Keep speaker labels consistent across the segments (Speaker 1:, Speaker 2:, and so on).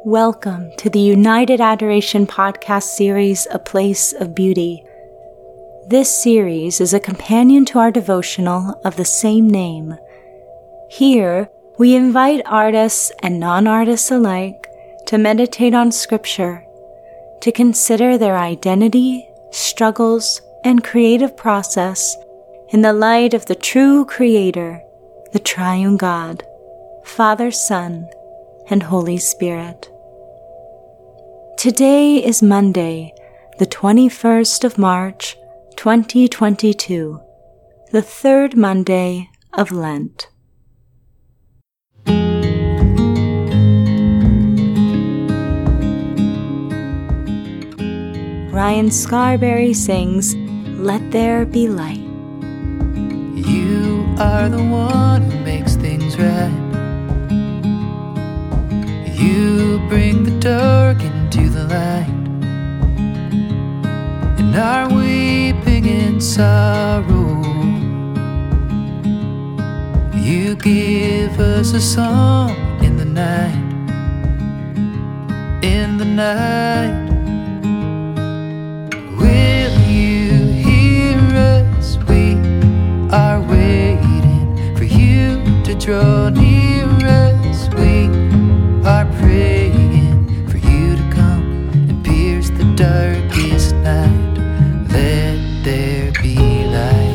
Speaker 1: Welcome to the United Adoration podcast series, A Place of Beauty. This series is a companion to our devotional of the same name. Here, we invite artists and non-artists alike to meditate on Scripture, to consider their identity, struggles, and creative process in the light of the true Creator, the Triune God, Father, Son, and Holy Spirit. Today is Monday, the 21st of March, 2022, the third Monday of Lent. Ryan Scarberry sings, "Let There Be Light."
Speaker 2: You are the one who makes things right. You bring the dark into the light, in our weeping and sorrow. You give us a song in the night, in the night. Will you hear us? We are waiting for you to draw near us. We are praying for you to come and pierce the darkest night. Let there be light.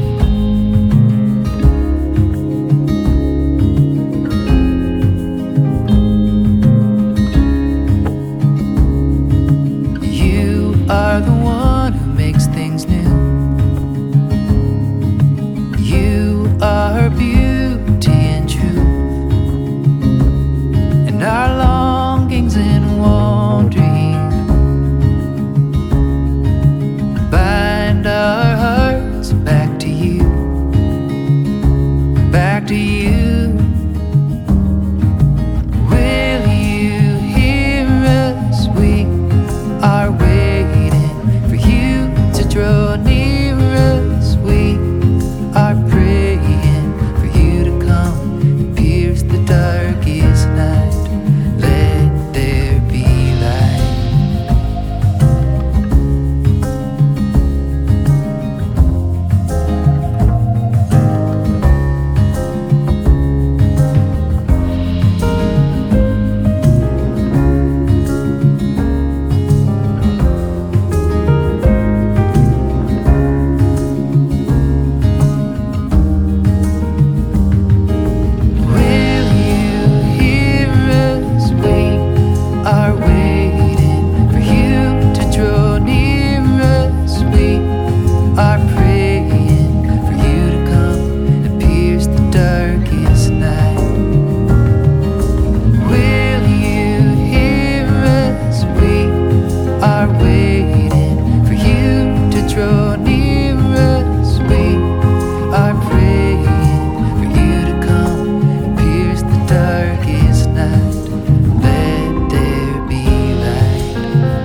Speaker 2: You are the one who makes things new. You are beauty and truth, and our longings and wandering. Bind our hearts back to you, back to you. Will you hear us? We are waiting for you to draw near us. We are praying for you to come and pierce the darkest night. Let there be light. Will you hear us? We are waiting for you to draw near us. We are praying for you to come and pierce the darkest night. Will you hear us? We are waiting for you to draw near us. We are praying for you to come and pierce the darkest night. Let there be light.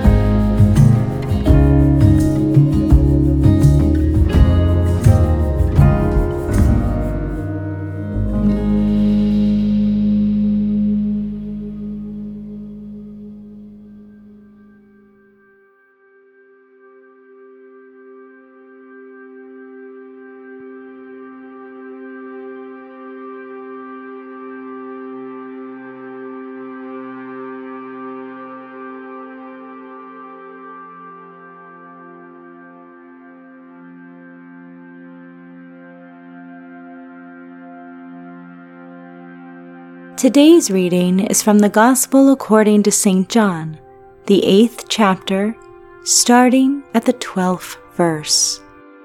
Speaker 1: Today's reading is from the Gospel according to St. John, the 8th chapter, starting at the 12th verse.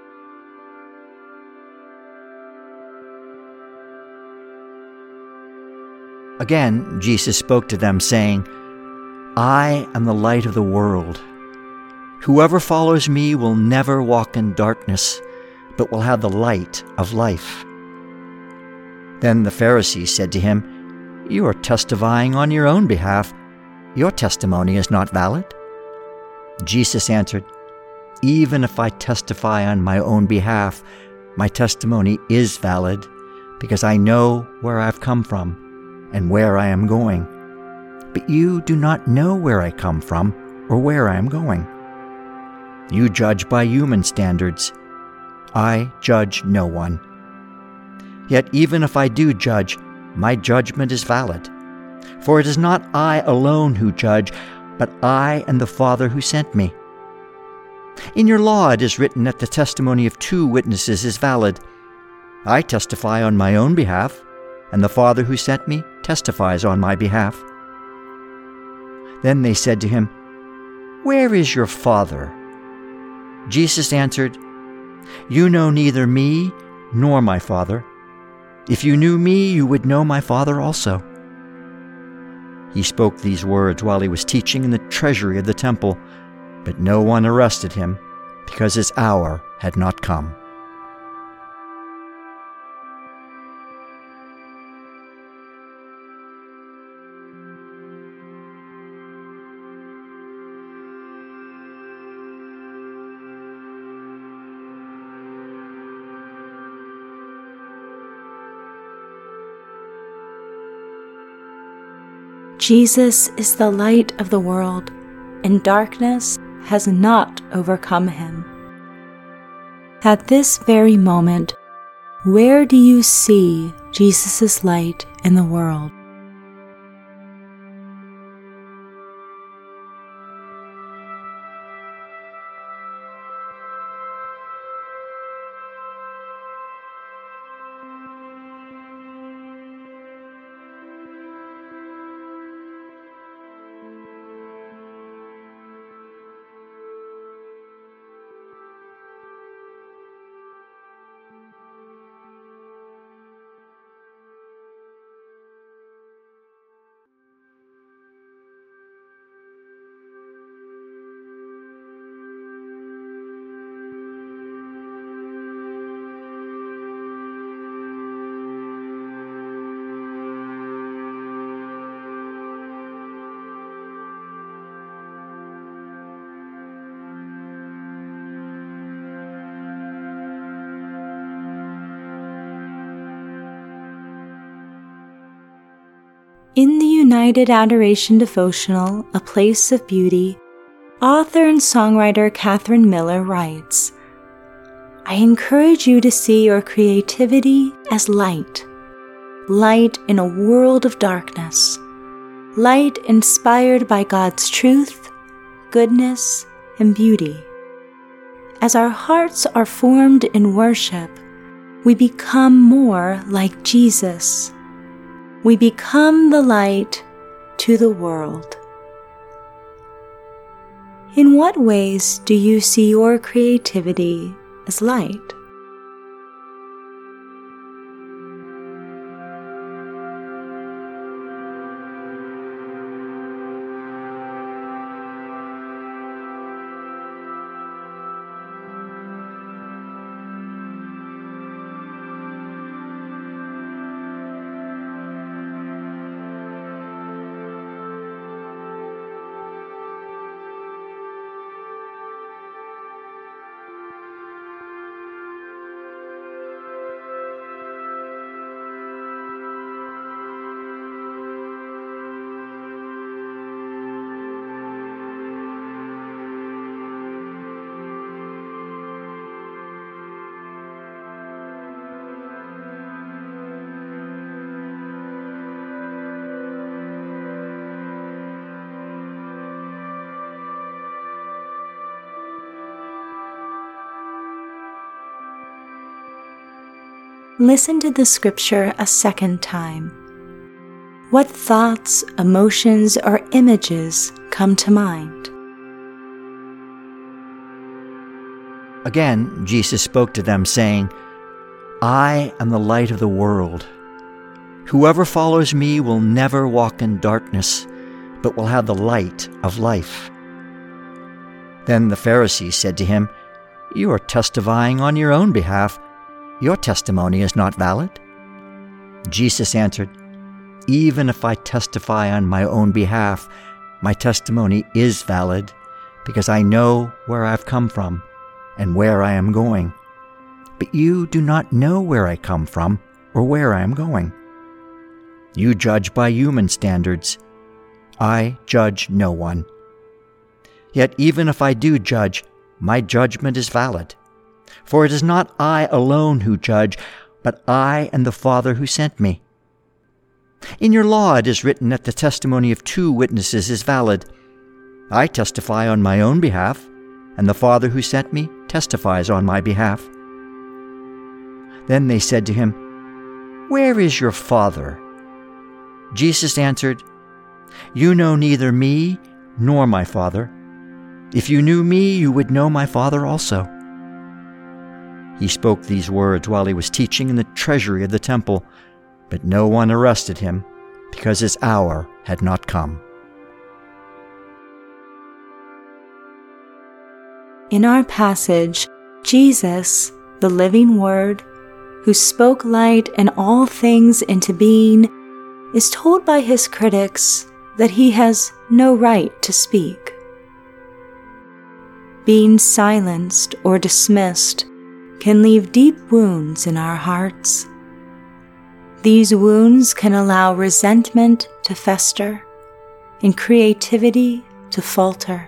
Speaker 3: Again, Jesus spoke to them, saying, I am the light of the world. Whoever follows me will never walk in darkness, but will have the light of life. Then the Pharisees said to him, You are testifying on your own behalf. Your testimony is not valid. Jesus answered, Even if I testify on my own behalf, my testimony is valid, because I know where I've come from and where I am going. but you do not know where I come from or where I am going. You judge by human standards. I judge no one. Yet even if I do judge, my judgment is valid. For it is not I alone who judge, but I and the Father who sent me. In your law it is written that the testimony of 2 witnesses is valid. I testify on my own behalf, and the Father who sent me testifies on my behalf. Then they said to him, "Where is your Father?" Jesus answered, "You know neither me nor my Father. If you knew me, you would know my Father also." He spoke these words while he was teaching in the treasury of the temple, but no one arrested him, because his hour had not come.
Speaker 1: Jesus is the light of the world, and darkness has not overcome him. At this very moment, where do you see Jesus' light in the world? In the United Adoration Devotional, A Place of Beauty, author and songwriter Catherine Miller writes, "I encourage you to see your creativity as light. Light in a world of darkness. Light inspired by God's truth, goodness, and beauty. As our hearts are formed in worship, we become more like Jesus. We become the light to the world." In what ways do you see your creativity as light? Listen to the scripture a second time. What thoughts, emotions, or images come to mind?
Speaker 3: Again, Jesus spoke to them, saying, "I am the light of the world. Whoever follows me will never walk in darkness, but will have the light of life." Then the Pharisees said to him, "You are testifying on your own behalf. Your testimony is not valid." Jesus answered, "Even if I testify on my own behalf, my testimony is valid, because I know where I've come from and where I am going. But you do not know where I come from or where I am going. You judge by human standards. I judge no one. Yet even if I do judge, my judgment is valid. For it is not I alone who judge, but I and the Father who sent me. In your law it is written that the testimony of 2 witnesses is valid. I testify on my own behalf, and the Father who sent me testifies on my behalf." Then they said to him, "Where is your Father?" Jesus answered, "You know neither me nor my Father. If you knew me, you would know my Father also." He spoke these words while he was teaching in the treasury of the temple, but no one arrested him, because his hour had not come.
Speaker 1: In our passage, Jesus, the living Word, who spoke light and all things into being, is told by his critics that he has no right to speak. Being silenced or dismissed can leave deep wounds in our hearts. These wounds can allow resentment to fester and creativity to falter.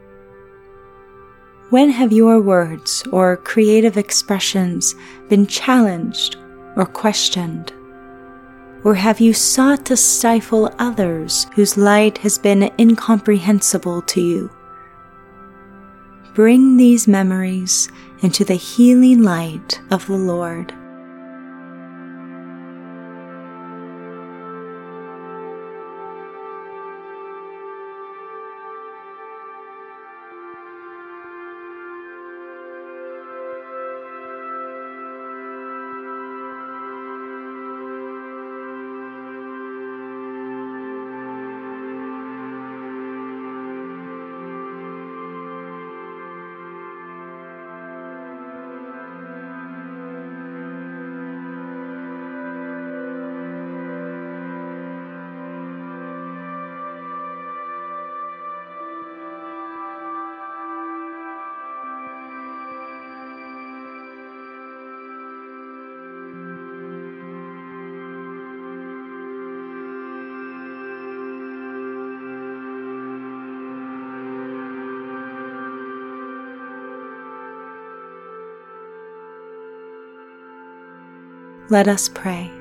Speaker 1: When have your words or creative expressions been challenged or questioned? Or have you sought to stifle others whose light has been incomprehensible to you? Bring these memories into the healing light of the Lord. Let us pray.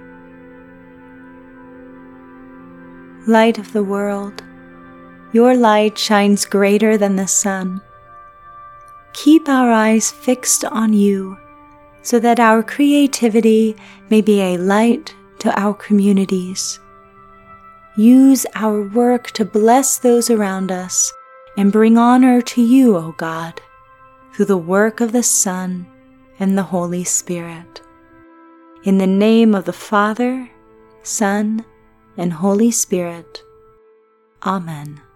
Speaker 1: Light of the world, your light shines greater than the sun. Keep our eyes fixed on you so that our creativity may be a light to our communities. Use our work to bless those around us and bring honor to you, O God, through the work of the Son and the Holy Spirit. In the name of the Father, Son, and Holy Spirit. Amen.